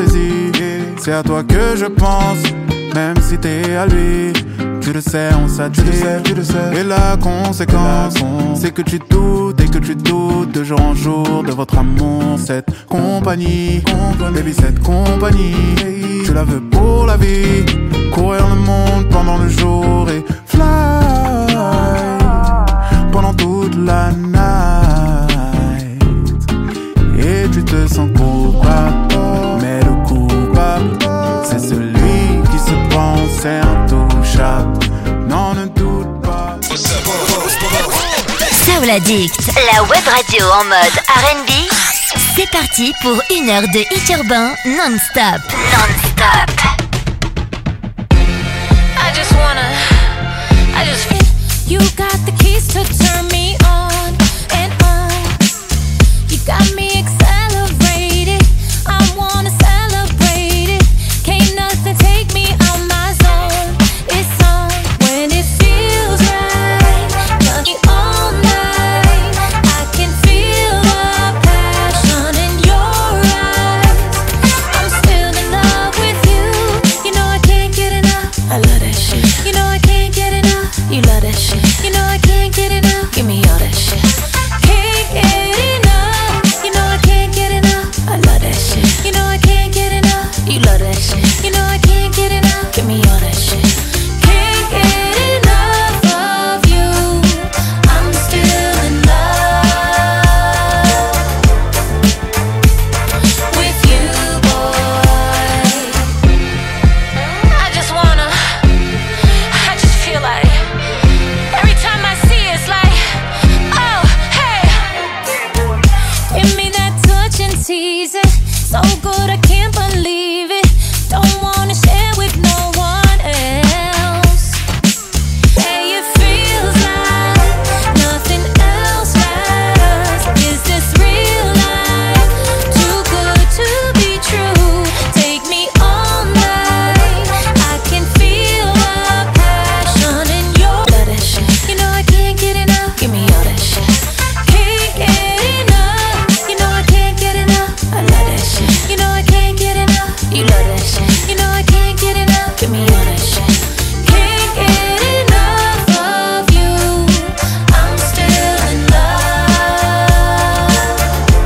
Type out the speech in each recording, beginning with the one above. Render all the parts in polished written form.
fantaisie. C'est à toi que je pense, même si t'es à lui. Tu le sais, on s'attire, tu le sais. Et la conséquence, c'est que tu doutes et que tu doutes de jour en jour de votre amour. Cette compagnie, baby, cette compagnie, tu la veux pour la vie. Courir le monde pendant le jour et fly pendant toute la night. Et tu te sens coupable, mais le coupable, c'est celui qui se pense intouchable. Non, ne doute pas. Soul Addict, la web radio en mode R&B. C'est parti pour 1 heure de hit urbain non-stop. Non-stop. You got the keys to turn me on and on. You got me accelerated. I wanna celebrate it. Can't nothing take me out my zone. It's on when it feels right. Got me all night. I can feel the passion in your eyes. I'm still in love with you. You know I can't get enough. I love that shit. You know I can't get enough. You love that shit. You know I can't get enough. Give me all that shit. Can't get enough. You know I can't get enough. I love that shit. You know I can't get enough. You love that shit. You know I can't get enough. Give me all that shit. Can't get enough of you. I'm still in love with you, boy. I just feel like every time I see it, it's like, oh, hey. Give me that touch and tease it. So good, I can't believe it. Don't wanna share with no one else. Hey, it feels like nothing else matters. Is this real life? Too good to be true. Take me all night. I can feel the passion in your love that shit. You know I can't get enough. Give me all that shit. Can't get enough. You know I can't get enough. I love that shit. You know I can't get enough. You love that shit. You know I can't get enough. Give me all that shit. Can't get enough of you. I'm still in love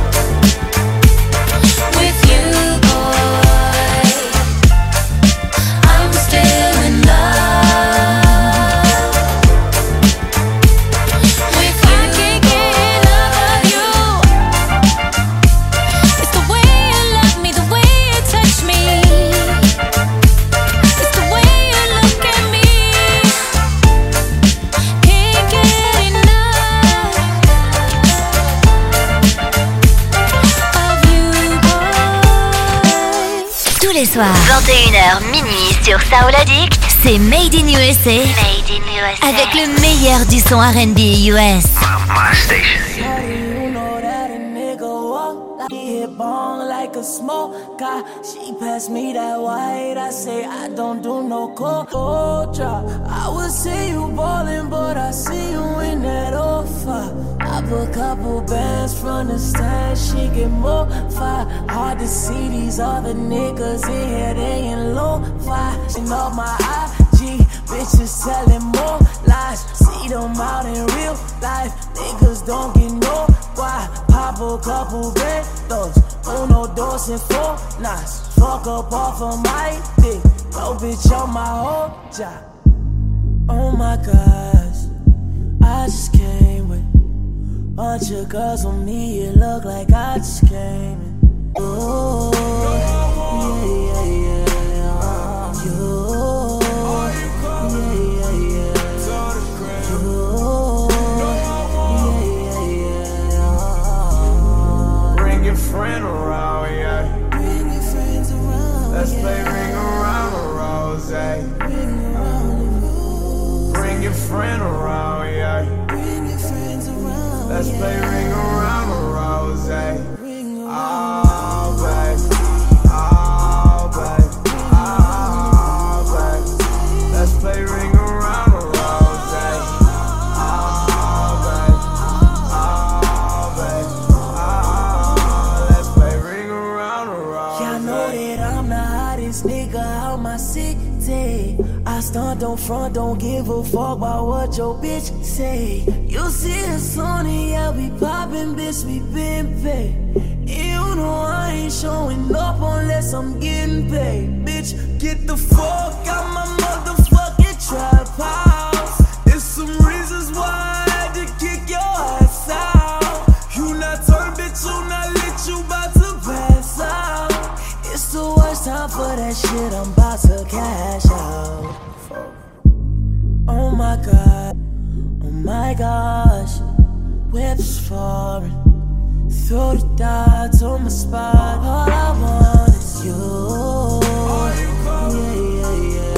with you, boy. I'm still in love with you. I can't get enough of you. It's the way you love me, the way you touch me. It's the way you look at me. Can't get enough of you, boy. Tous les soirs, 21h minuit sur Soul Addict, c'est Made in USA. Made in USA. Avec le meilleur du son R&B US. My station. You know that a nigga walk like he hit bong like a smoker. She passed me that white, I say I don't do no cold drop. I would say you ballin', but I see you in that offer. I put a couple bands from the stand, she get more fire. Hard to see these other niggas in here, they in low-fi. And on my IG, bitches telling more lies. See them out in real life, niggas don't get no why. Pop a couple bandos, uno, dos, and four knots. Fuck up off of my dick, no bitch on my whole job. Oh my gosh, I just came with bunch of girls on me, it look like I just came in. Oh, yeah, yeah, yeah. You, yeah, yeah, yeah. You, yeah, yeah, yeah. Bring your friend around, yeah. Bring your friends around. Let's play ring around the rose. Bring your friend around, yeah. Bring your friends around. Let's play ring around the rose. Ring around. Oh, baby. Oh, baby. Oh, baby. Let's play ring around the rose. Oh, baby. Oh, baby. Oh, let's play ring around the rose. Yeah, I know that I'm baddest nigga out my city. I stunt, don't front, don't give a fuck about what your bitch say. You see us on it, yeah, we poppin', bitch, we been paid. And you know I ain't showing up unless I'm getting paid. Bitch, get the fuck out my motherfucking trap house. There's some reasons why I had to kick your ass out. You not turned, bitch, you not lit, you bout to pass out. It's the worst time for that shit, I'm about to cash out. Oh my god, oh my gosh, whips foreign. Throw the dots on my spot, all I want is you. Yeah, yeah, yeah.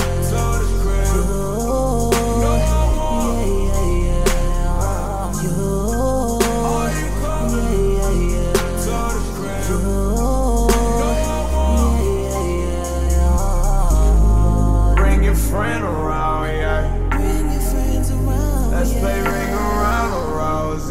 Friend around, yeah. Bring your friends around. Let's play ring around the rose.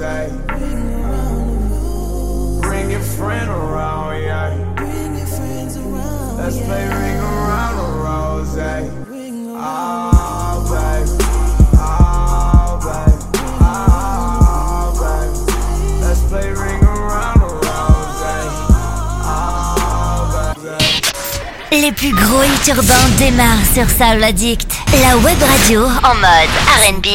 Bring your friend around, yeah. Bring your friends around. Let's play ring around the rose. Ring around. Oh, baby. Oh, baby. Oh, baby. Let's play ring around the rose. Oh, baby. Les plus gros hits urbains démarrent sur Soul Addict, la web radio en mode R&B.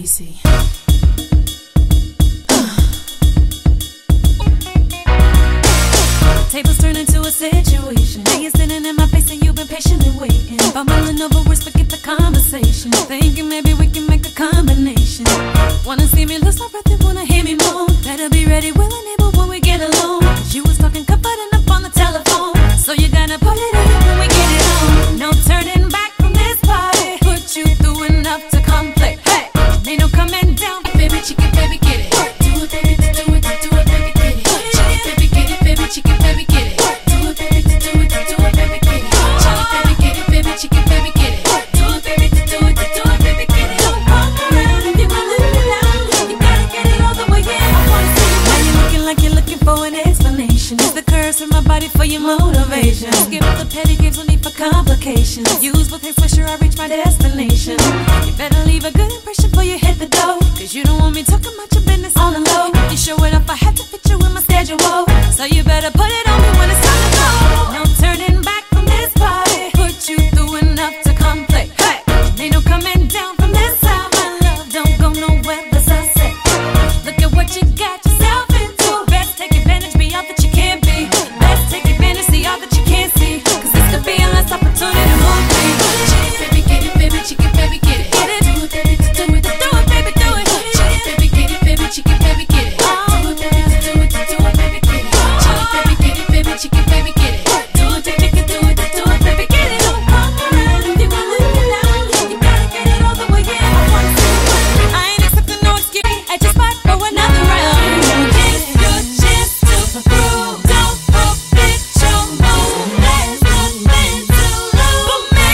Tables turn into a situation. Now you're sitting in my face and you've been patiently waiting. Bumbling over words, forget the conversation. Thinking maybe we can make a combination. Wanna see me lose my breath, they wanna hear me moan. Better be ready, willing, able when we get alone. 'Cause you was talking, confiding up on the telephone. So you gotta pull it up when we get it on. No turning back from this party. Put you through enough to complete. Hey, ain't no coming down. Baby, chicken, baby, get it. Do it, baby, do it, do it, baby, get it. Baby, get it, baby, chicken, baby, get it. Do it, baby, do it, baby, get it. Baby, get it, baby, chicken, baby, get it. Do it, baby, do it, baby, get it. Don't come around if you wanna live it down. You gotta get it all the way in. I wanna see you. Now you're looking like you're looking for an explanation. It's the curse in my body for your motivation. Skip the petty games, no need for complications. Use both hands, make sure I reach my destination. You better leave a good impression before you hit the door. 'Cause you don't want me talking about your business on the low. You show it up, I have to fit you in my schedule. So you better put it on me when it's time to go. No turning back from this party. Put you through enough to complete. Hey, ain't no coming down from this side. My love don't go nowhere, that's I say. Look at what you got yourself into. Best take advantage, be all that you can be. Best take advantage, see all that you can't see. 'Cause this could be a last opportunity, won't be. Baby, get it, baby, chicken, baby, get it. Get it, do it, baby, do it, baby, do it. Baby, get it, baby, chicken, baby, get it. Do it, baby, do it, baby, get it. Baby, get it, baby, chicken, baby, get it. Do it, baby, do it, baby, get it. Don't come around if you wanna live it down. You gotta get it all the way in. I wanna see you. I ain't accepting no excuse. At your spot for another round. It's your chance to prove. Don't forget your move. There's nothing to lose for me.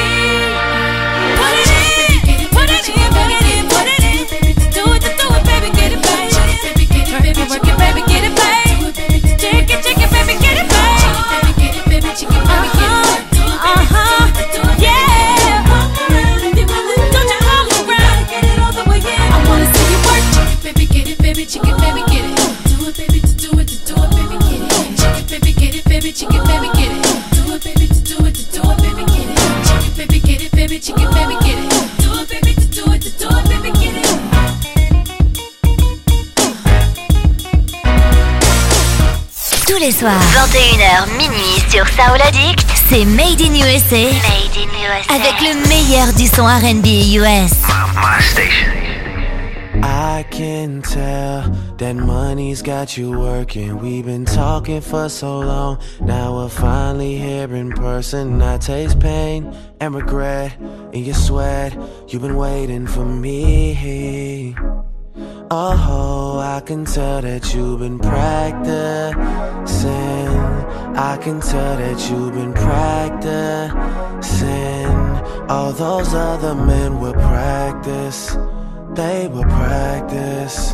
Put it in, put it in, put it in, put it in. Do it, baby, get it back. Work it, baby, get it back. Shake it, baby, get it back. Baby, chicken, baby, get it back. Yeah. Don't you come around, get it all the way in. I wanna see you work. Baby, get it, baby, chicken, baby, get it. Do it, baby, do it, baby, get it. Chicken, baby, get it, baby, chicken, baby, get it. Do it, baby, do it, baby, get it. Chicken, baby, get it, baby, chicken, baby, get it. Do it, baby, do it, baby, get it. Tous les soirs, 21h minuit sur Soul Addict, c'est Made in USA. Made in USA. Avec le meilleur du son R&B US. My station. I can tell that money's got you working. We've been talking for so long. Now we're finally here in person. I taste pain and regret in your sweat. You've been waiting for me. Oh, I can tell that you've been practicing. I can tell that you've been practicing. All those other men will practice. They will practice.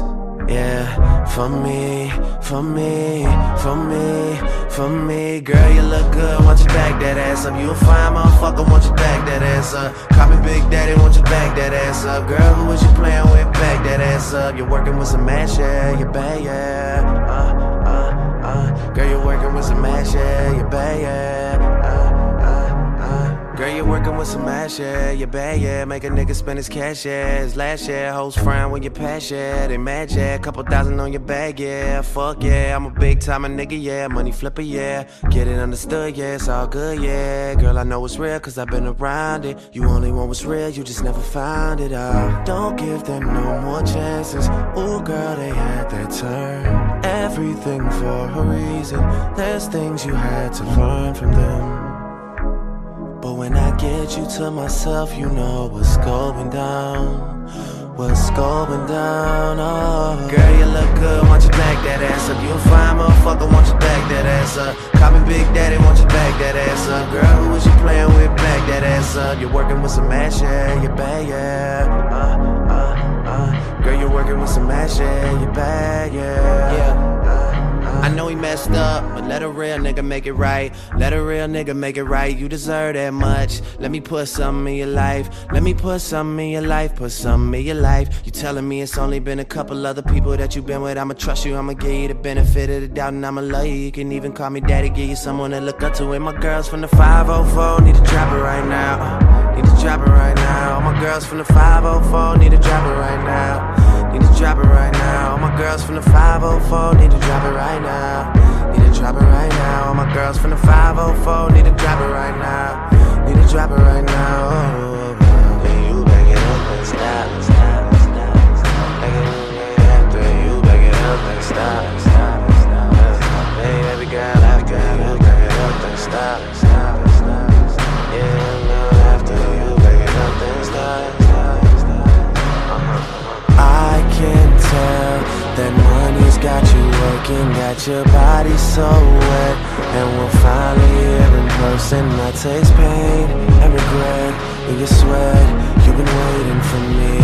Yeah, for me, for me, for me, for me. Girl, you look good, want you back that ass up. You a fine motherfucker, want you back that ass up. Call me Big Daddy, want you back that ass up. Girl, who was you playing with? Back that ass up. You're working with some ass, yeah, you bad, yeah. Girl, you're working with some ass, yeah, you bad, yeah. Girl, you're working with some ass, yeah, you bad, yeah. Make a nigga spend his cash, yeah. His last year, hoes frown when you pass, yeah. They mad, yeah. Couple thousand on your bag, yeah. Fuck, yeah. I'm a big time nigga, yeah. Money flipper, yeah. Get it understood, yeah. It's all good, yeah. Girl, I know it's real, cause I've been around it. You only want what's real, you just never found it out. Don't give them no more chances. Ooh, girl, they had their turn. Everything for a reason. There's things you had to learn from them. But when I get you to myself, you know what's going down. What's going down, oh. Girl, you look good, want you back that ass up. You a fine motherfucker, want you back that ass up. Call me Big Daddy, want you back that ass up. Girl, who was you playing with? Back that ass up. You're working with some ass, yeah, you bad, yeah. Girl, you're working with some ass, yeah, you bad, yeah. I know he messed up, but let a real nigga make it right. Let a real nigga make it right. You deserve that much. Let me put something in your life. Let me put something in your life. Put something in your life. You telling me it's only been a couple other people that you've been with. I'ma trust you, I'ma give you the benefit of the doubt, and I'ma love you. You can even call me daddy, give you someone to look up to. And my girls from the 504 need to drop it right now. Need to drop it right now. All my girls from the 504 need to drop it right now. Need to drop it right now. All my girls from the 504 need to drop it right now. Need to drop it right now. All my girls from the 504 need to drop it right now. Need to drop it right now. Oh, then you back it up and stop. After you back it up and stop. Hey, every girl, after you back it up and stop. Yeah, now after you back it up and stop. I can tell that money's got you working, got your body so wet. And we're finally here in person. I taste pain and regret in your sweat. You've been waiting for me.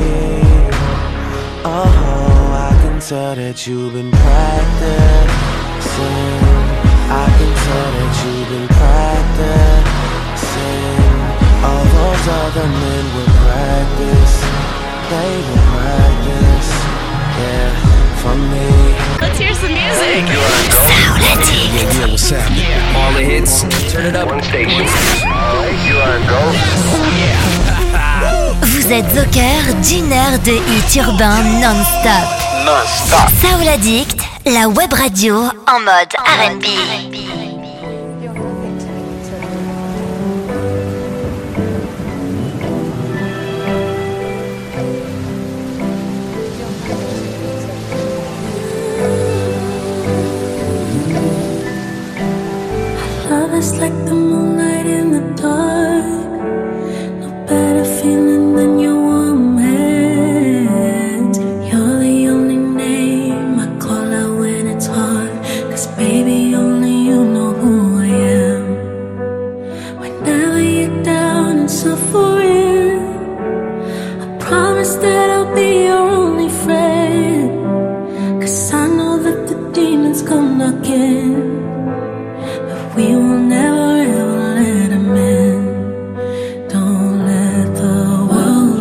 Oh, I can tell that you've been practicing. I can tell that you've been practicing. All those other men will practice. They will practice, yeah, for me. Let's hear some music. Yeah, what's happening? All the hits, turn it up. One station. Vous êtes au cœur d'une heure de hits urbains non-stop. Soul Addict, la web radio en mode R&B. It's like the moonlight in the dark. No better feeling than your warm hands. You're the only name I call out when it's hard. 'Cause baby, only you know who I am. Whenever you're down and suffering, I promise that I'll be your only friend. 'Cause I know that the demons come knocking. We will never ever let him in. Don't let the world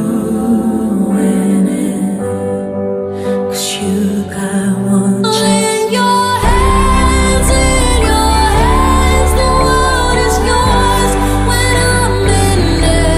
ruin it. 'Cause you got one chance. In your hands, the world is yours. When I'm in it,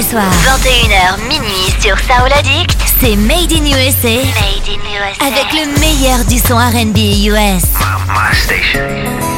soirs, 21h minuit sur Soul Addict, c'est Made in USA. Made in USA. Avec le meilleur du son R&B US. My station.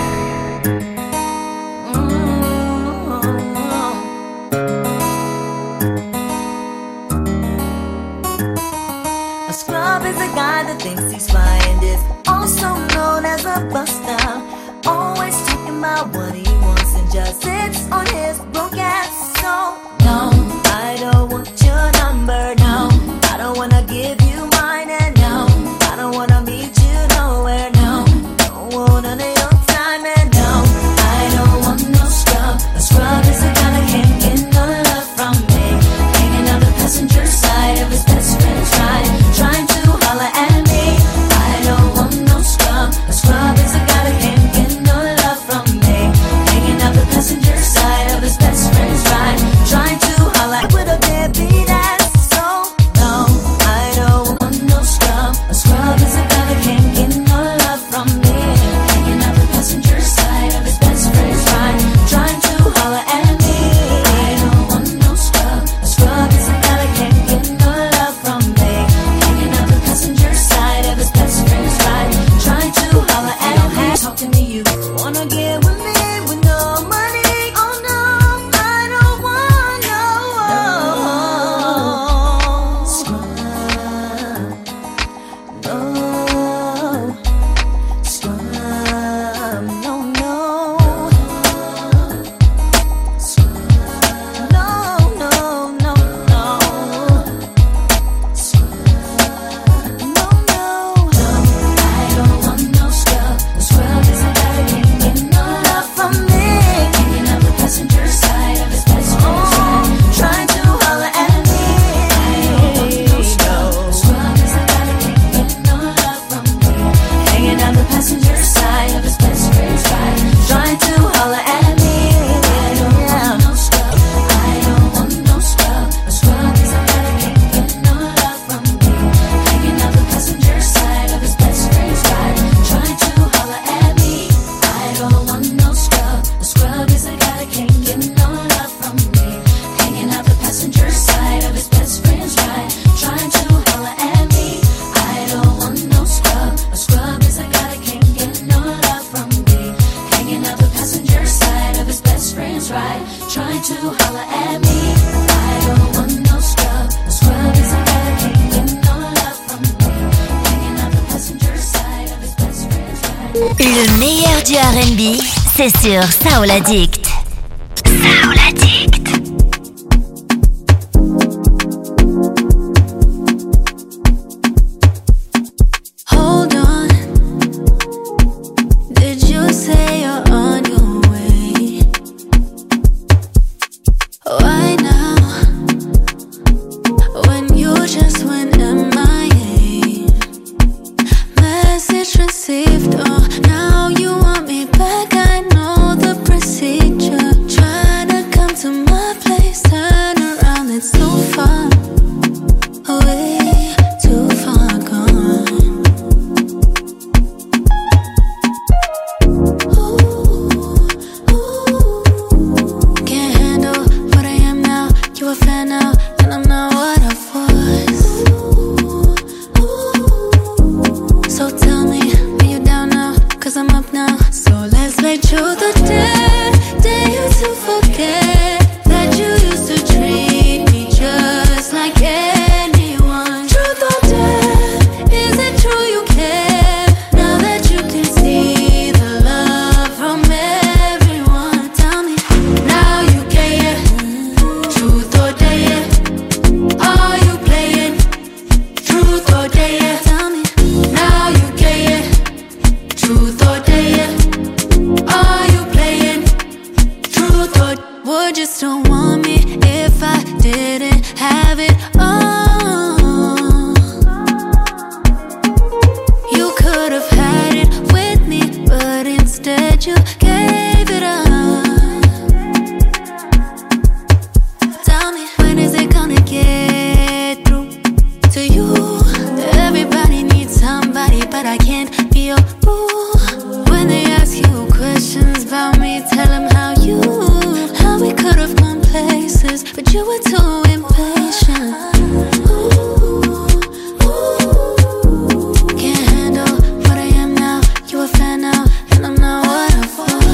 A scrub is a guy that thinks he's fly and is also known as a buster. Always talking about what he wants and just sits on his broke ass. So no, I don't want your number. No, I don't wanna give you mine. And no, I don't wanna meet you nowhere. No, don't want none of your time. And no, I don't want no scrub. A scrub is a guy that can't get no love from me. Hanging on the passenger side of his best friend's ride, trying to holler at me. I don't want no scrub. A scrub is a guy that can't get no love from me. Hanging out the passenger side of his best friend's ride, trying to holler with a deadbeat ass. So no, I don't want no scrub. A scrub is a guy that can't get no love from me. Hanging out the passenger side of his best friend's ride, trying to holler at me. I don't want no scrub. A scrub is a guy that can't get no love from me. Hanging out the passenger side of his best friend's ride, trying to holler at me. Talk to me, you wanna get with me with no money? Oh no, I don't want no scrub. No scrub. No, no. Scrub. No, no, no, no. Scrub. No, no. I don't want no scrub. A scrub is a guy that can't get no love from me. Hanging out the passenger side of his best friend's ride, trying to holler at me. I don't want no scrub. A scrub is a guy that can't get no love from me. Hanging out the passenger side of his best friend's ride, trying to holler at me. I don't want no scrub. I don't want no scrub. A scrub is a guy that can't get no love from me. Hanging out the passenger side of his best friend's ride, trying to holler at me. I don't want no scrub. A scrub is a guy that can't get no love from me. Hanging out the passenger side of his best friend's ride, trying to holler at me. I don't want no scrub. A scrub is a guy that can't get no love from me. Hanging out the passenger side of his best friend's ride, trying to holler at me. I don't want no scrub. A scrub is a guy that can't get no love from me. Hanging out the passenger side of his best friend's ride. Le meilleur du R&B, c'est sur Soul Addict. Soul Addict. Hold on. Did you say you're on your way? Why now? When you just went MIA. Message received. Oh, now you want me back. I know the procedure. Try to come to my place. Turn around, it's so far away, too far gone. Can't handle what I am now. You a fan now, and I'm not what I was. So tell me, are you down now? 'Cause I'm up now. So let's make truth or dare you to forget that you used to treat me just like anyone. Truth or dare, is it true you care? Now that you can see the love from everyone, tell me, now you care. Truth or dare, are you playing? Truth or dare, tell me, now you care. Truth or dare, are you playing? Truth or would you still want me if I didn't have it all? You could have had it with me, but instead you gave it up. Tell me, when is it gonna get through to you? Everybody needs somebody, but I can't be your boo. When they ask you questions about me, tell them how you Thought we could have gone places, but you were too impatient. Can't handle what I am now. You a fan now, and I'm not what I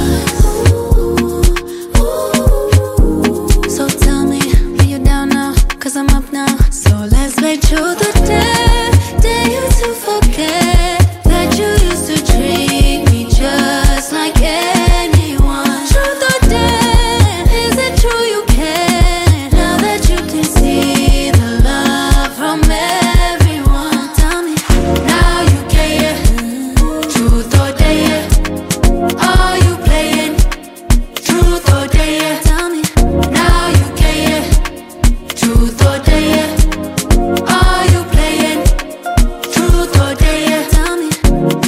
was. So tell me, are you down now? 'Cause I'm up now. So let's make truth or dare you to forget that you used to treat me just like anyone. Truth or dare, is it true you care? Now that you can see the love from everyone. Tell me, now you care. Truth or dare, are you playing? Truth or dare, tell me, now you care. Truth or dare, are you playing? Truth or dare, tell me.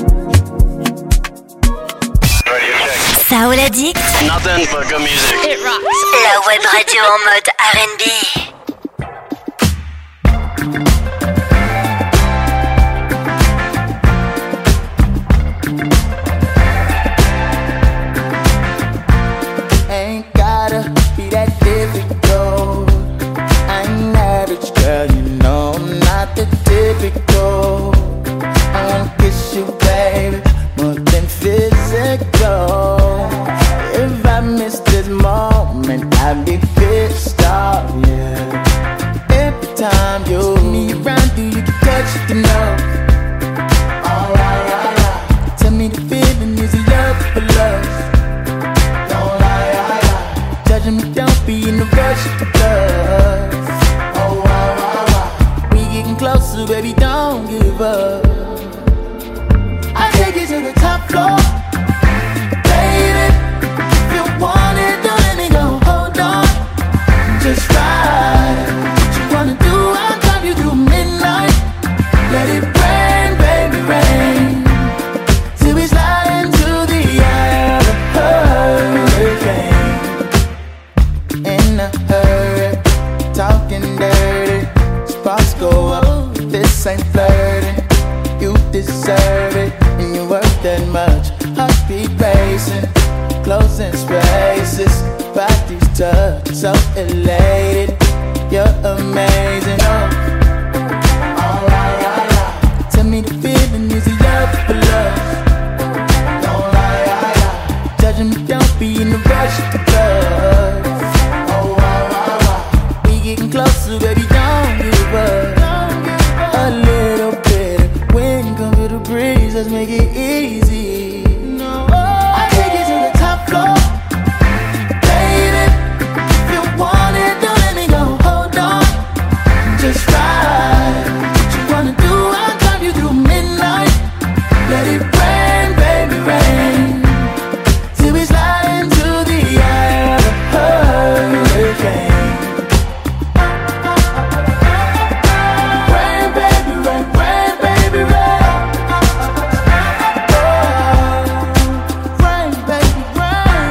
Saoul Addict, Nothing but good music. It rocks. la web radio en mode R&B. Ain't gotta be that difficult. I'm average, girl, you know I'm not the typical. I wanna kiss you, baby, more than physical. If I miss this moment, I'd be pissed off, yeah. Every time you me around, do you get touched the nose? Alright. Tell me the feeling, is it love for love? Don't lie. Judging me, don't be in a rush, cause we getting closer, baby, don't give up. I take you to the top floor, baby. If you want it, don't let me go. Hold on, just ride. What you wanna do? I'll drive you through midnight. Let it rain, baby, rain. Till we slide into the eye of a hurricane. In a hurry, talking dirty. Sparks go up, this ain't flirting. You deserve it, and you worth that much. Heartbeat racing, closing spaces. Bodies touch, so elated. You're amazing, oh. Alright. Tell me the feeling, is it love for love? Don't lie. Judging me, don't be in a rush, cause we getting closer, baby, don't give up. A little bit of wind, come feel the breeze, let's make it easy. I take you to the top floor, baby. If you want it, don't let me go. Hold on, just ride. What you wanna do? I'll drive you through midnight. Let it rain, baby, rain. Till we slide into the eye of a hurricane. Rain, baby, rain, rain, baby, rain. Rain, baby, rain.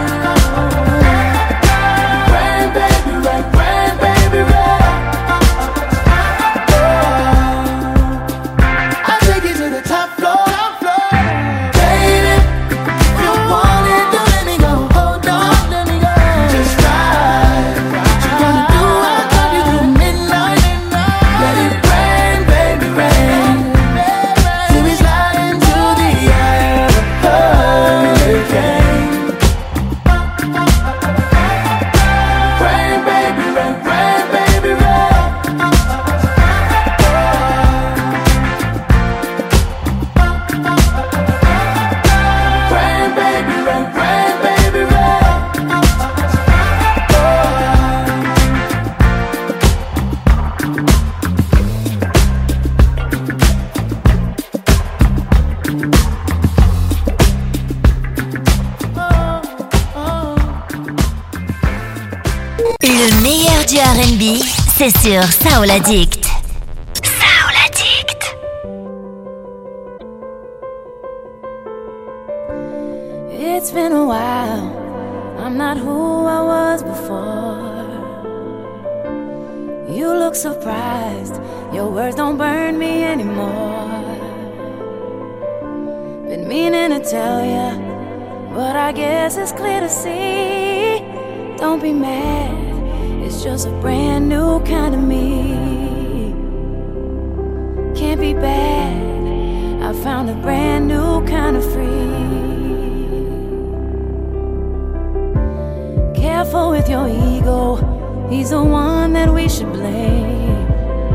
Rain, baby, rain, rain, baby, rain. I'll take you to the top floor, baby. If you want it, don't let me go. Hold on, just ride. What you wanna do? I'll drive you through midnight. Let it rain, baby, rain. Till we slide into the eye of a hurricane. Rain, baby, rain, rain, baby, rain. Rain, baby, rain, rain, baby, rain. Le meilleur du R&B, c'est sur Saoul Addict. Saoul Addict. It's been a while. I'm not who I was before. You look surprised. Your words don't burn me anymore. Been meaning to tell ya, but I guess it's clear to see Don't be mad, it's just a brand new kind of me. Can't be bad, I found a brand new kind of free. Careful with your ego, he's the one that we should blame.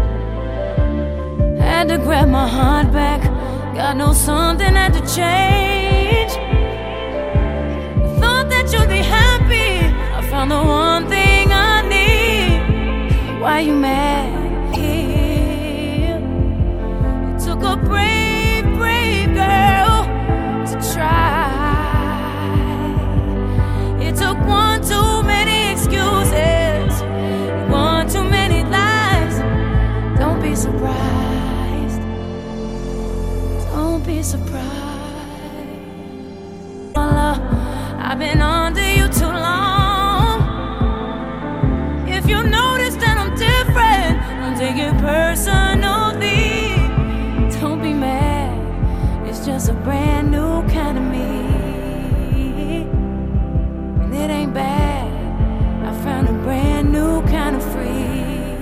Had to grab my heart back, God knows something had to change. Thought that you'd be happy, I found the one thing I need. Why you mad? It took a brave, brave girl to try. It took one too many excuses, one too many lies. Don't be surprised, don't be surprised. I've been under you too long. If you notice that I'm different, don't take it personally. Don't be mad, it's just a brand new kind of me. And it ain't bad, I found a brand new kind of free.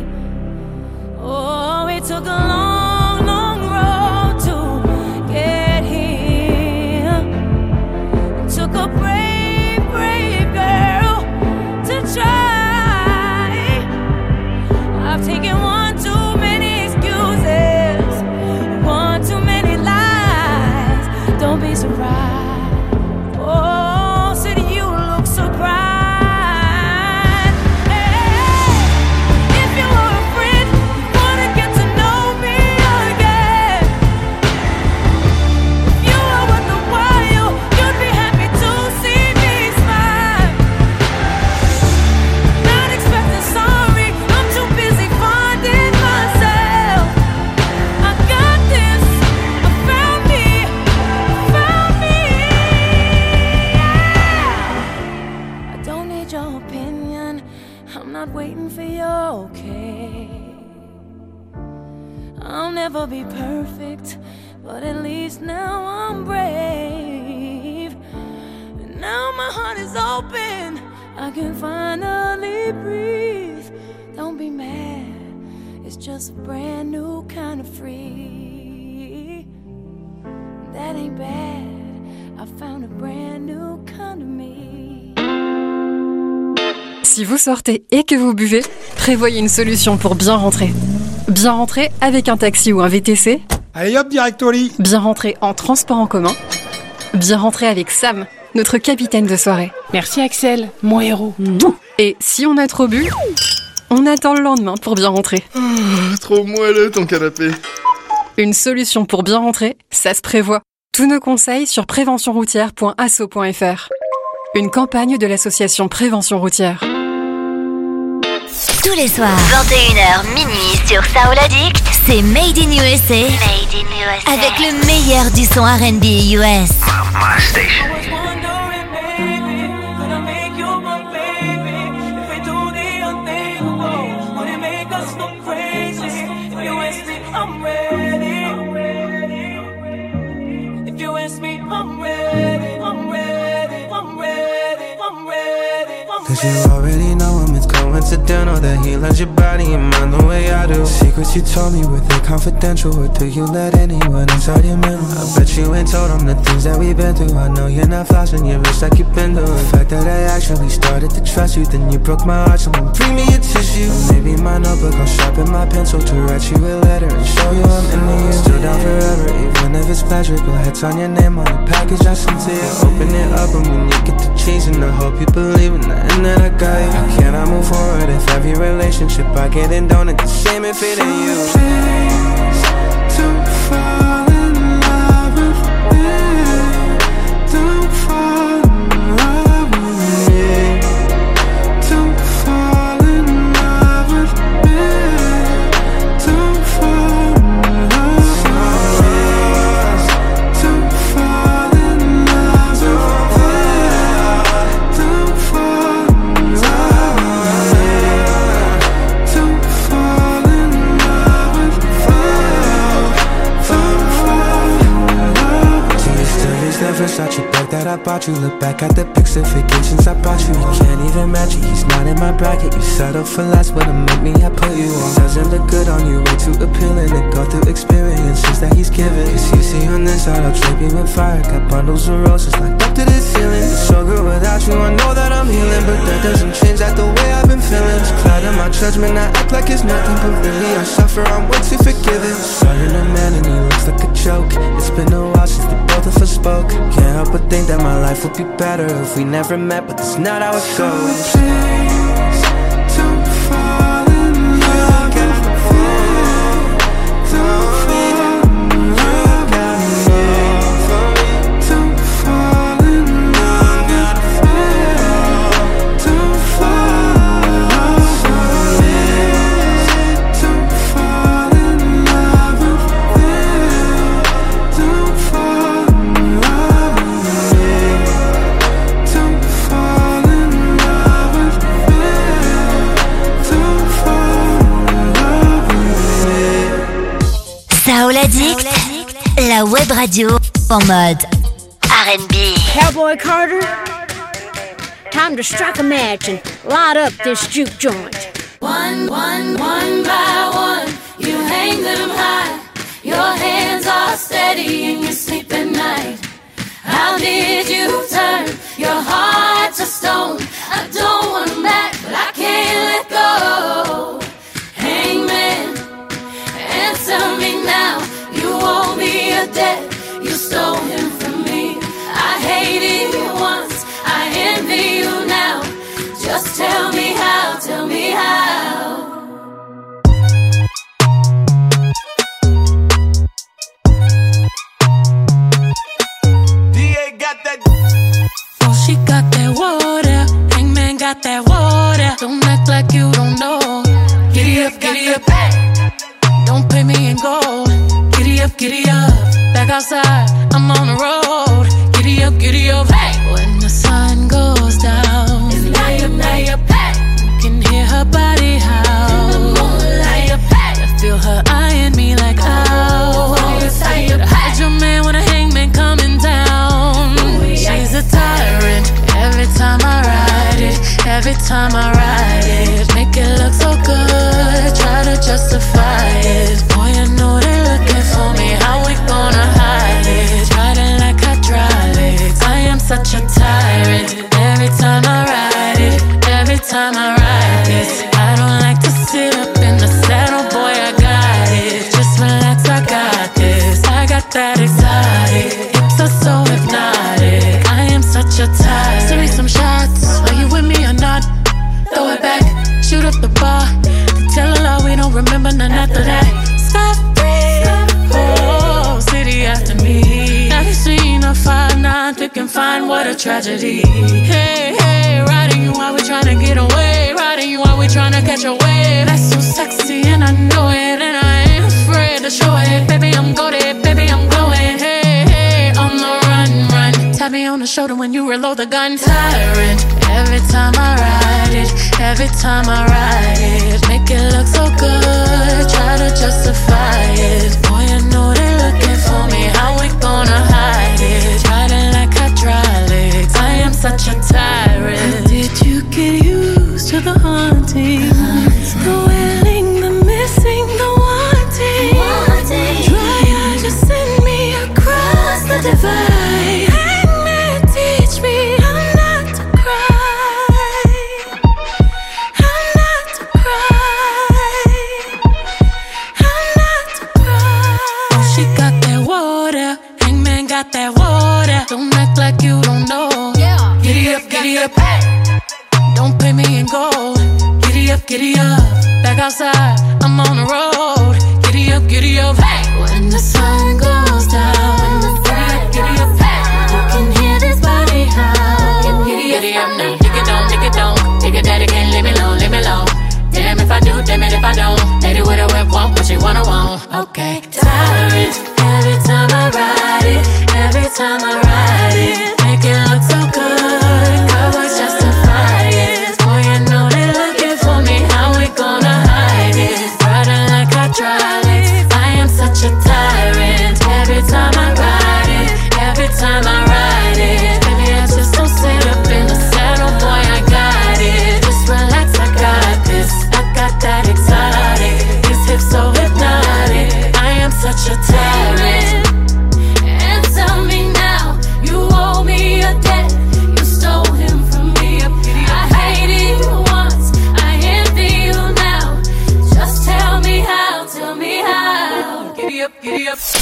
Oh, it took a long, long road to get here. It took a brave, brave girl to try. I've taken one too many excuses, one too many lies. Don't be surprised. Oh, said you look surprised. Hey, if you were a friend, you wanna get to know me again. If you were worth the while, you'd be happy to see me smile. Not expecting sorry, I'm too busy finding myself. I got this, I found me, yeah. I don't need your opinion, I'm not waiting for your okay. I'll never be perfect, but at least now I'm brave. And now my heart is open, I can finally breathe. Don't be mad, it's just a brand new kind of free. That ain't bad, I found a brand new kind of me. Si vous sortez et que vous buvez, prévoyez une solution pour bien rentrer. Bien rentrer avec un taxi ou un VTC. Allez hop, direct au lit. Bien rentrer en transport en commun. Bien rentrer avec Sam, notre capitaine de soirée. Merci Axel, mon héros. Et si on a trop bu, on attend le lendemain pour bien rentrer. Trop moelleux ton canapé. Une solution pour bien rentrer, ça se prévoit. Tous nos conseils sur préventionroutière.asso.fr. Une campagne de l'association Prévention Routière. Tous les soirs, 21h minuit sur Soul Addict, c'est Made in USA. Made in USA. Avec le meilleur du son R&B US. My station. Cause you already know him, it's coincidental that he lends your body and mind the way I do. Secrets you told me, were they confidential? Or do you let anyone inside your mental? I bet you ain't told them the things that we've been through. I know you're not flossing your wrist like you've been doing. The fact that I actually started to trust you, then you broke my heart, so bring me a tissue. Maybe my notebook, I'll sharpen my pencil to write you a letter and show you I'm into you. Still down forever, even if it's pleasure. Go ahead, sign your name on the package I sent to you. Open it up and when you get the cheese, and I hope you believe in that. And then I got you. How can I move forward if every relationship I get in don't end the same if it ain't you? Please don't fall in love with me. Don't fall in love with me. Don't fall in love with me. Don't fall in love with me. Don't fall in love with me. Don't fall in love with me. Don't fall in love with me. Versace bag that I bought you. Look back at the pics of vacations I brought you. You can't even match it, he's not in my bracket. You settle for less, but to make me, I put you on. Doesn't look good on you, way too appealing to go through experiences that he's giving. Cause you see on this side, I'll drape you in fire. Got bundles of roses like up to the ceiling. It's so good without you, I know that I'm healing. But that doesn't change that the way I've been feeling. It's clouding my judgment, I act like it's nothing. But really I suffer, I'm way too forgiving. Saw you in a man and he looks like a joke. It's been a while since the both of us spoke. Can't help but think that my life would be better if we never met, but that's not how it goes. So please, don't fall in love with me. Don't fall in love with me. Don't fall in love with me. Don't fall in love with me. Don't fall in love with me. Don't fall in love with me. Don't fall in love with me. Don't fall in love with me. Saoul Addict, la web radio en mode R&B. Cowboy Carter, time to strike a match and light up this juke joint. One by one, you hang them high. Your hands are steady and you sleep at night. How did you turn your heart to stone? I don't want them back, but I can't let go. Hangman, answer me now. You owe me a debt, you stole him from me. I hated you once, I envy you now. Just tell me how, tell me how. Oh, she got that water. Hangman got that water. Don't act like you don't know. Giddy up, giddy up. Don't pay me in gold. Giddy up, giddy up. Back outside, I'm on the road. Giddy up, giddy up. When the sun goes down, It's night up, you can hear her body howl. In the moonlight, I feel her eyeing me like, ow. Hide your man when a hangman coming down. She's a tyrant. Every time I ride it, every time I ride it, make it look so good. Try to justify it. Boy, I know they're looking for me. How we gonna hide it? Riding like hydraulics. I am such a tyrant. Every time I ride it, every time I ride it, I don't like to sit up in the saddle. Boy, I got it. Just relax, I got this. I got that exotic. Hips are so hypnotic. I am such a tyrant. Send me some shots. Are you with me or not? Throw it back, shoot up the bar. Tell a lie, we don't remember none after that. Stop free. Oh, city after me. Have you seen a 5'9" thick and fine? What a tragedy. Hey, hey, riding you while we tryna get away. Riding you while we tryna catch a wave. That's so sexy and I know it, and I ain't afraid to show it. Baby, I'm goated, baby, I'm going. Hey, hey, on the run, run. Tap me on the shoulder when you reload the gun. Tyrant. Every time I ride it, every time I ride it, make it look so good. Try to justify it. Boy, I know they're looking for me. How we gonna hide it? Riding like hydraulics. I am such a tyrant. Did you get used to the haunting? The wailing, the missing, the wanting. Dry eyes just send me across the divide. Hangman, teach me how not to cry. How not to cry. How not to cry. Oh, she got that water. Hangman got that water. Don't act like you don't know. Giddy up, giddy up. Don't pay me in gold. Giddy up, giddy up. Back outside, I'm on the road. Giddy up, giddy up. When the sun goes down, giddy up, you can hear this body howl. Giddy up now, dig it down, dig it down. Dig it, daddy can't leave me alone, leave me alone. Damn if I do, damn it if I don't. Lady with a whip, want what she wanna want. Okay, tyrant. Every time I ride it, every time I ride it, make it look so good. Cowboys justify it. Boy, I know they're looking for me. How we gonna hide it? Riding like hydraulics. I am such a tyrant.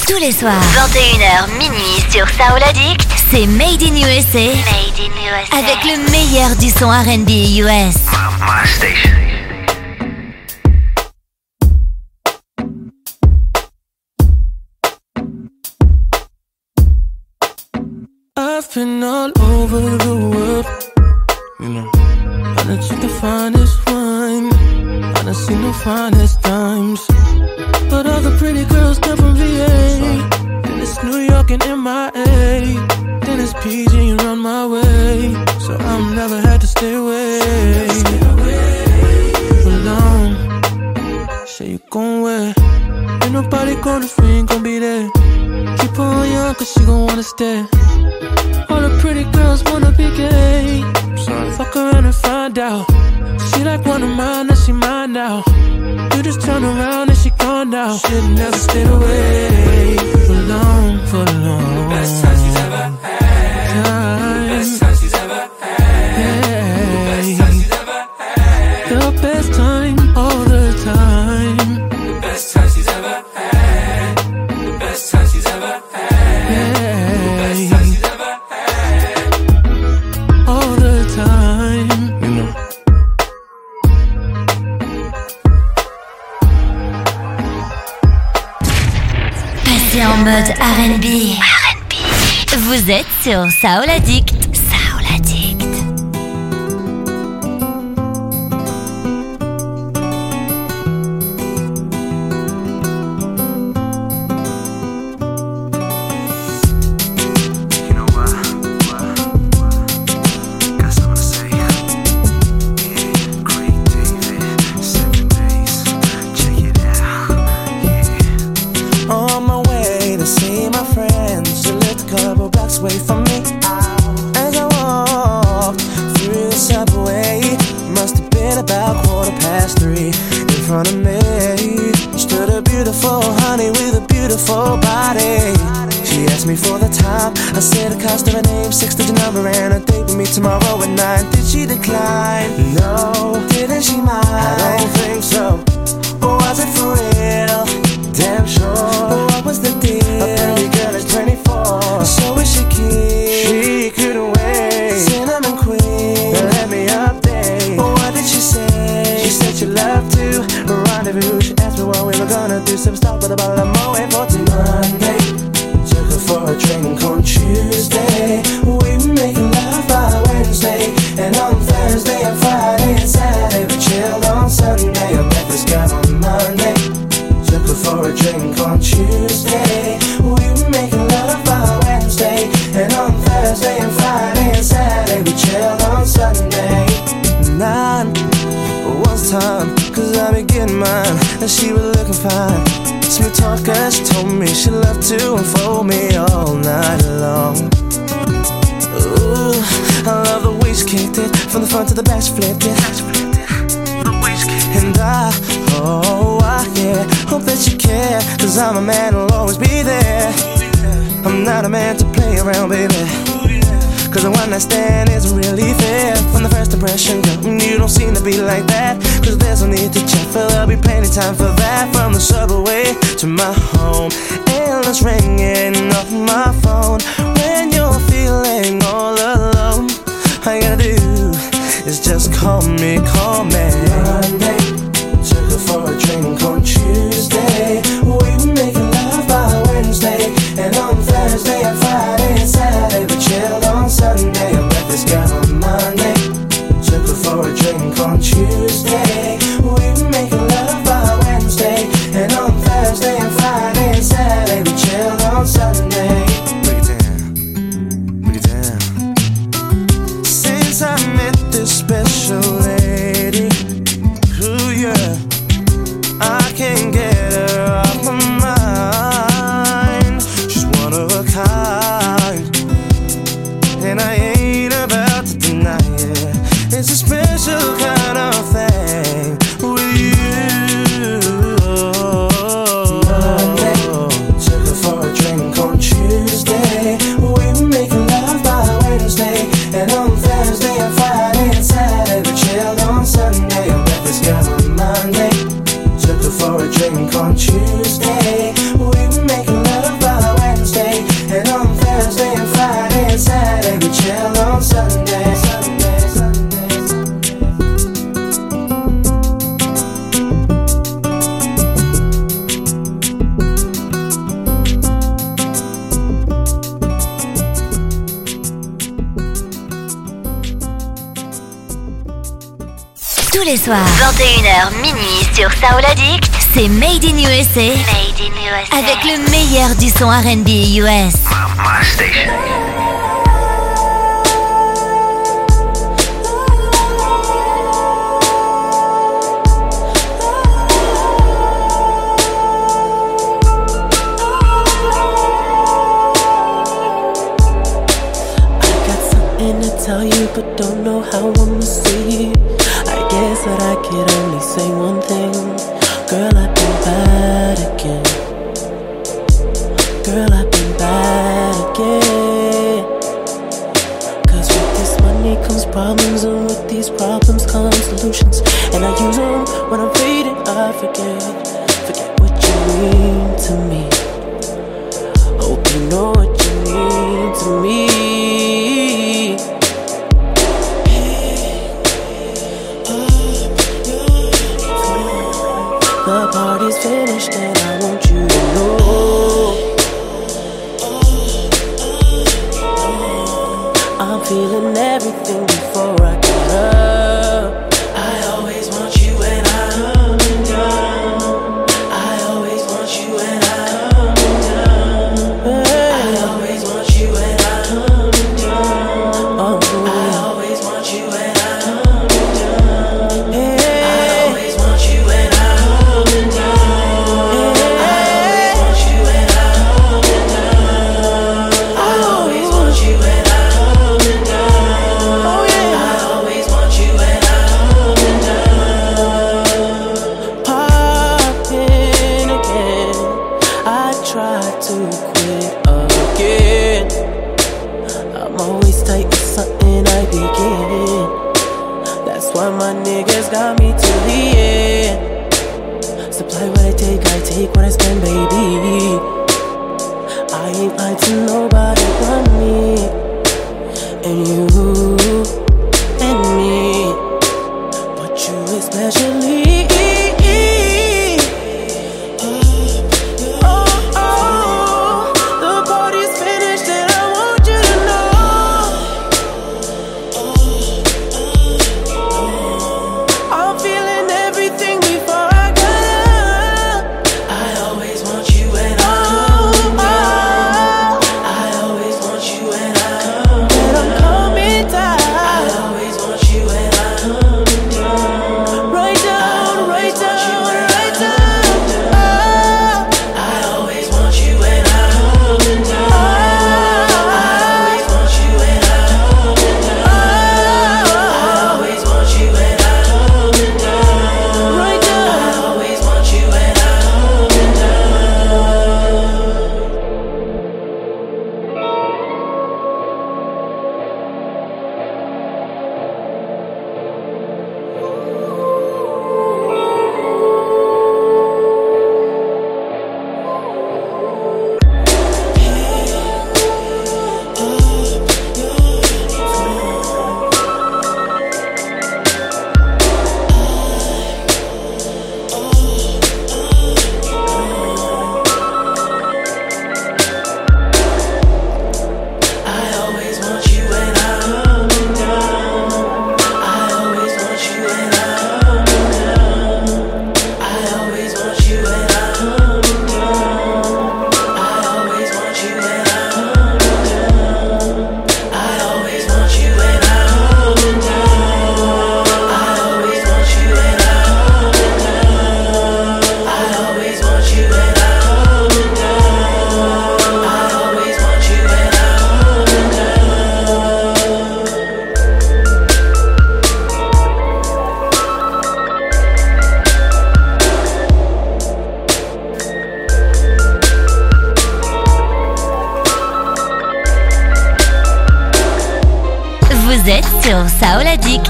Tous les soirs, 21h minuit sur Soul Addict, c'est Made in USA. Made in USA. Avec le meilleur du son R&B US. My station. I've been all over the world, you know. I done took the finest wine, I done seen the finest times. But all the pretty girls come from VA. Then it's New York and MIA. Then it's PG around my way. So I'm never had to stay away for long. Say you gon' wait. Ain't nobody gonna free, ain't gon' be there. Keep her on young cause she gon' wanna stay. All the pretty girls wanna be gay. Fuck around and find out. She like one of mine, and she mine now. You just turn around and she gone now. She never stayed away for long, for long. Best time she's ever had. Best time she's ever had. Best time she's ever had. The best time all the time. The best time she's ever had. The best time she's ever had. The best time she's ever had. All the time, you know. Passez en mode R&B. Vous êtes sur Soul Addict. Soul Addict. Away from me as I walked through the subway. Must have been about 3:15. In front of me stood a beautiful honey with a beautiful body. She asked me for the time. I said the cost of her name, 6-digit number, and a date with me tomorrow at 9. Did she decline? No. Didn't she mind? I don't think so. Was it for real? Damn sure. What was the deal? A pretty girl is 24, so is she keen? She couldn't wait. Cinnamon queen, let me update. What did she say? She said she loved to rendezvous. She asked me what we were gonna do. Some stop with a bottle of Moët for Monday. Took her for a drink on Tuesday. We were making love by Wednesday, and on Thursday and Friday and Saturday we chilled on Sunday. I met this guy on Monday. Took her for a drink on Tuesday. We were making love by Wednesday, and on Thursday and Friday and Saturday we chilled on Sunday. 9 was time, cause I been getting mine, and she was looking fine. Smooth talker, she told me she loved to unfold me all night long. Ooh, I love the way she kicked it, from the front to the back she flipped it. And yeah, hope that you care, cause I'm a man who'll always be there. I'm not a man to play around, baby, cause the one night stand isn't really fair. From the first impression, girl, you don't seem to be like that. Cause there's no need to check, for there'll be plenty time for that. From the subway to my home, endless ringing off my phone. When you're feeling all alone, all you gotta do is just call me, call me. Monday, took her for a drink on Tuesday. We were making love by Wednesday, and on Thursday and Friday and Saturday we chilled on Sunday. I met this girl on Monday. Took her for a drink on Tuesday. We were making love by Wednesday, and on Thursday and Friday and Saturday we chilled on Sunday. Tous les soirs, 21h minuit sur Soul Addict, c'est Made in USA. Made in USA. Avec le meilleur du son R&B US. My station. Tell you, but don't know how I'ma say it. I guess that I could only say one thing. Girl, I've been bad again. Girl, I've been bad again. Cause with this money comes problems, and with these problems come solutions. And I use them when I'm faded, I forget what you mean to me. Hope you know what you mean to me. The party's finished and I want you to know I'm feeling everything before I get up. I always want you when I'm down. I always want you when I'm down. I always want you when I'm down. Oh, I always want you when I'm down. I always want you when my niggas got me to the end. Supply what I take what I spend, baby. I ain't lying to nobody but me. And you, and me. But you especially. The party's finished and I want you to know I'm feeling everything before I got up. I always want you when I come down. I always want you when I'm coming down. I always want you when I'm coming down. Right down, right down, right down. I always want you when I'm coming down. I always want you when I'm coming down. I always want you when I'm coming down. Right down. I always want you when I'm coming down. I always want you when I'm coming down. I always want you when I'm coming down. I always want you when I'm coming down. I always want you when I'm coming down. I always want you when I'm coming down. I always want you when I'm coming down. I always want you when I'm coming down. I always want you when I'm coming down. Vous êtes sur Soul Addict.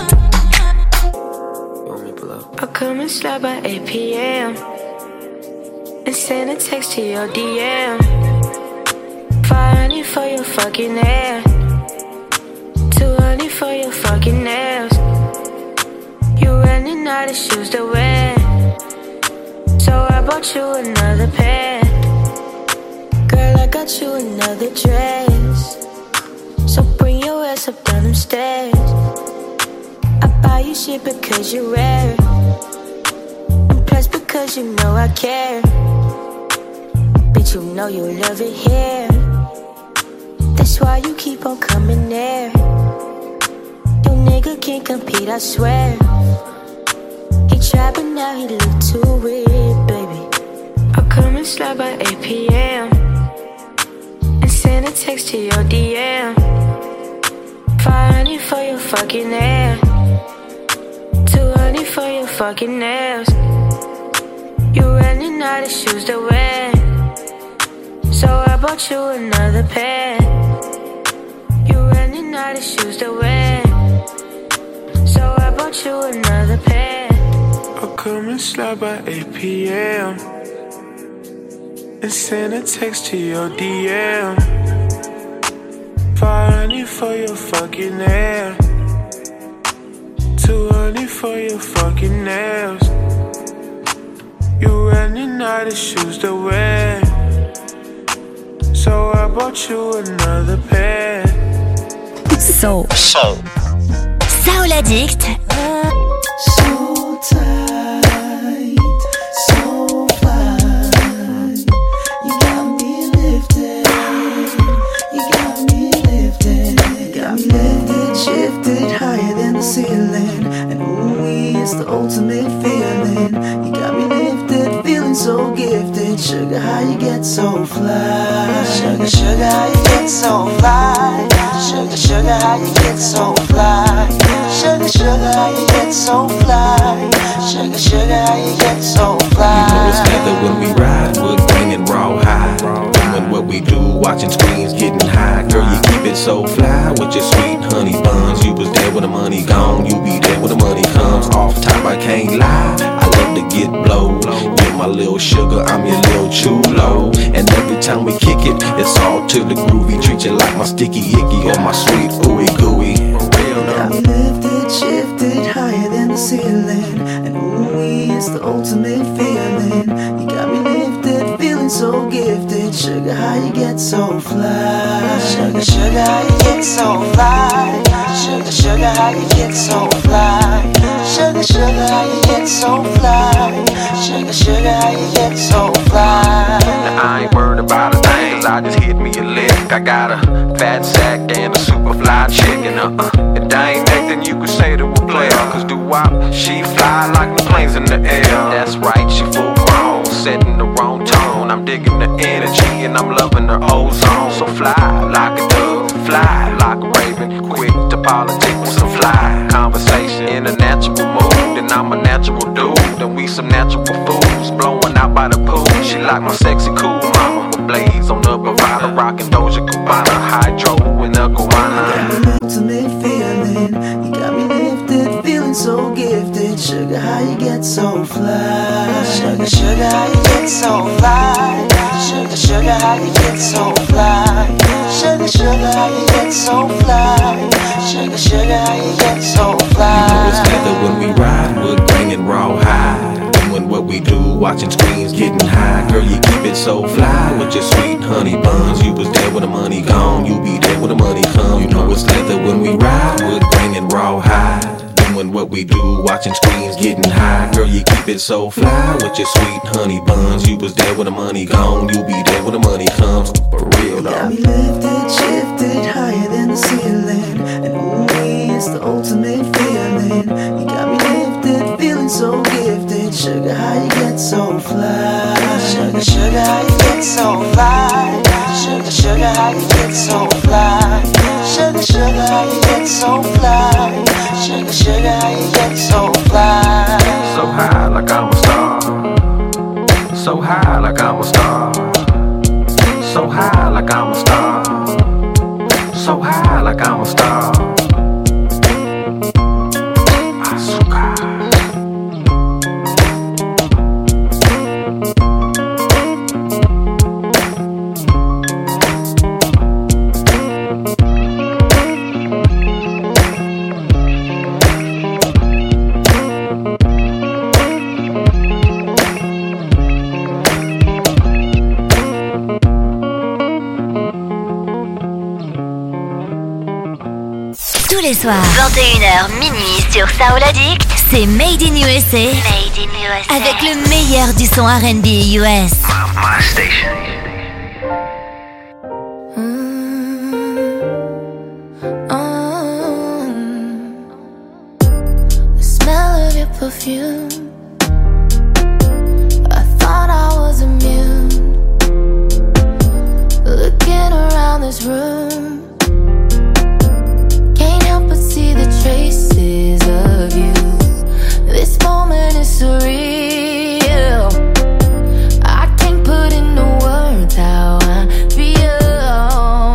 I'll come and slide by 8 p.m. and send a text to your DM. Finding for your fucking ass. Too early for your fucking nails. You're running out of shoes to wear, so I bought you another pair. Girl, I got you another dress, so bring your ass up down them stairs. I buy you shit because you're rare. And plus because you know I care. Bitch, you know you love it here. That's why you keep on coming there. Your nigga can't compete, I swear. He tried but now he look too weird, baby. I'll come and slide by 8 p.m. and send a text to your DM. 500 for your fucking hair, 200 for your fucking nails. You running out of shoes to wear, so I bought you another pair. You running out of shoes to wear, so I bought you another pair. I'll come and slide by 8 p.m. and send a text to your DM. 500 for your fucking hair, 200 for your fucking nails. You running out of shoes to wear, so I bought you another pair. Soul Addict. So tight, so fly. You got me lifted, you got me lifted, you got me lifted, shifted higher than the ceiling. And ooh, it's the ultimate feeling. You got me lifted, feeling so gifted. Sugar, how you get so fly? Sugar, sugar, how you get so fly? Sugar, sugar, how you get so fly? Sugar, sugar, how you get so fly? Sugar, sugar, how you get so fly? You know it's together when we ride, wood grain and raw high. Doing what we do, watching screens, getting high. Girl, you keep it so fly with your sweet honey buns. You was there when the money gone, you be there when the money comes. Off top, I can't lie, I love to get blowed. You're my little sugar, I'm your little chulo. And every time we kick it, it's all to the groovy. Treat you like my sticky icky or my sweet ooey gooey. Real got me lifted, shifted higher than the ceiling. And ooh, it's the ultimate feeling. You got me lifted, feeling so gifted. Sugar, how you get so fly? Sugar, sugar, how you get so fly? Sugar, sugar, how you get so fly? Sugar, sugar, how you get so fly? Sugar, sugar, how you get so fly? Now I ain't worried about a thing, cause I just hit me a lick. I got a fat sack and a super fly chicken. If that ain't nothing you could say to a player, cause do-wop, she fly like the planes in the air. That's right, she full grown, setting the wrong tone. I'm digging the energy and I'm loving her ozone. So fly like a dove, fly like a raven, quick to politic with some fly conversation in a natural mood. And I'm a natural dude, and we some natural fools blowing out by the pool. She like my sexy cool mama with blades on the Bravada, rockin' Doja Cubana, hydro in the guana. Ultimate feeling, you got me lifted, feeling so gifted. Sugar, how you get so fly? Sugar, sugar, how you get so fly? Sugar, sugar, how you get so fly? Sugar, sugar, how you get so fly? Sugar, sugar, how you get so fly? You know it's together when we ride, wood grain and raw high. Doing what we do, watching screens, getting high. Girl, you keep it so fly with your sweet honey buns. You was there when the money gone, you be there when the money come. You know it's together when we ride, wood grain and raw high. Doing what we do, watching screens, getting high. Girl, you keep it so fly with your sweet honey buns. You was there when the money gone, you be there when the money comes. For real though. Got me lifted, shifted higher than the ceiling. And ooh, it's the ultimate feeling. You got me lifted, feeling so gifted. Sugar, how you get so fly? Sugar, sugar, how you get so fly? Sugar, sugar, how you get so fly? Sugar, sugar, how you get so fly? Sugar, sugar, how you get so fly? So high like I'm a star. So high like I'm a star. So high like I'm a star. So high like I'm a star. les soirs, 21h minuit sur Soul Addict, c'est Made in USA. Made in USA. Avec le meilleur du son R&B US. My station. The smell of your perfume. I thought I was immune. Looking around this room, can't help but see the traces of you. This moment is surreal. I can't put into words how I feel.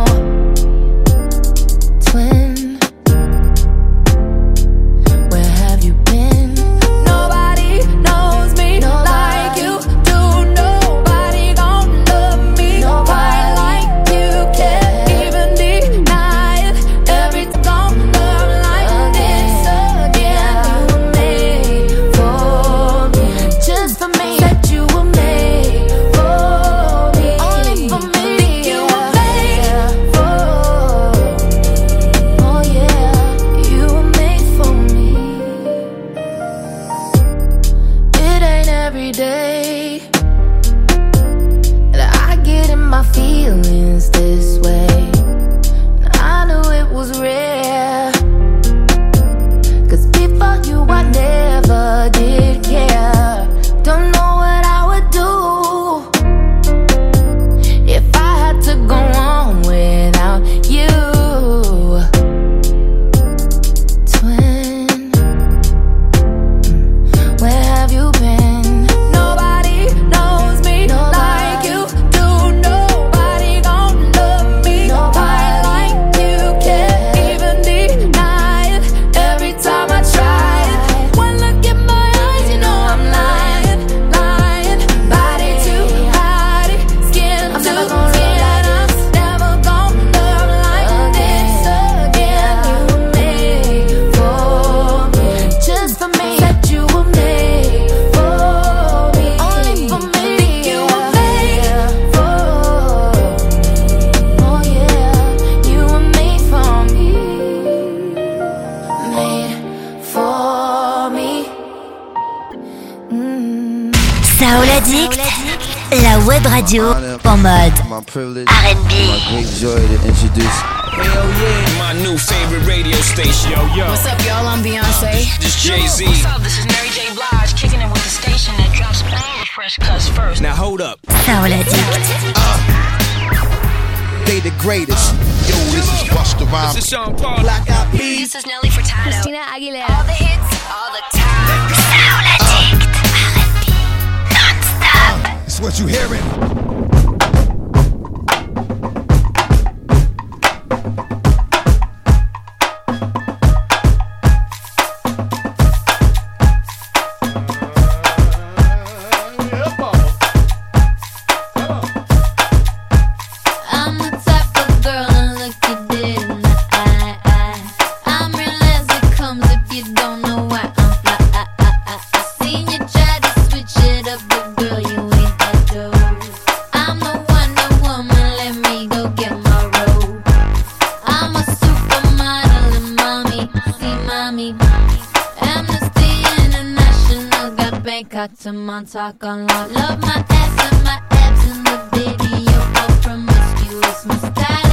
Twin, where have you been? Nobody knows me like you do. Nobody gon' love me quite like you. Can't even deny it. Every time I'm love like this again. You were made for me, just for me. Said you were made for me, only for me. Think you were made for me. Oh yeah, you were made for me. It ain't every day that I get in my feelings this way. And I knew it was rare, 'cause before you I never did care. Don't know what I would do if I had to go on without you. Twin, where have you been? Nobody knows me like you do. Nobody gon' love me quite like you. Can't even deny it. Every time I try it, one look in my eyes, you know I'm lying, lying. Body to body, skin to skin. I'm never gon' love like this again. You were made for me, just for me. Said you were made for me, only for me. Think you were made for me. Oh yeah, you were made for me, made for me. Soul Addict, la web radio en mode My privilege, R&B. my great joy to introduce. Hell yeah, my new favorite radio station. Yo. What's up, y'all? I'm Beyonce. This Jay-Z. What's up? This is Mary J. Blige, kicking it with the station that drops all the fresh cuts first. Now hold up. Soul Addict. They the greatest. Yo, this is Busta Rhymes. This is Sean Paul. Black Eyed Peas. This is Nelly Furtado. Christina Aguilera. All the hits, all the time. Soul Addict. R&B non-stop. It's what you hearing. I'm the type of girl to look you dead in the eye. I'm real as it comes if you don't know why I'm fly. I seen you try to switch it up, but girl, you ain't that dope. I'm the Wonder Woman, let me go get my robe. I'm a supermodel and mommy, see mommy. Amnesty International got Bangkok to Montauk on lock. Love my ass and my abs in the video, all promiscuous, my style.